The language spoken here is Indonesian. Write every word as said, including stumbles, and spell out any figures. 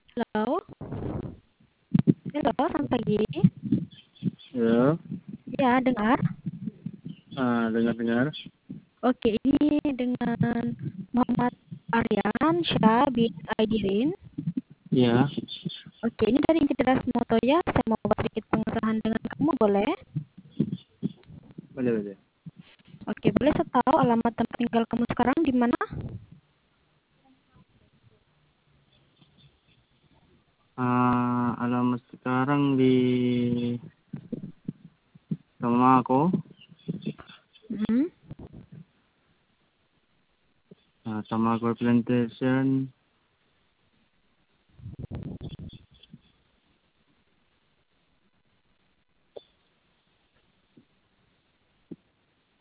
Halo? Halo, selamat pagi. Ya, Ya, dengar? ah, dengar-dengar. Oke, ini dengan Muhammad Aryan Syah bin Aidirin. Ya, Oke, ini dari Integras Moto ya. Saya mau buat sedikit pengesahan dengan kamu, boleh? boleh boleh. Oke, boleh saya tahu alamat tempat tinggal kamu sekarang di mana? Ah, alamat sekarang di rumah aku. Hmm. Ah, Tamago Plantation,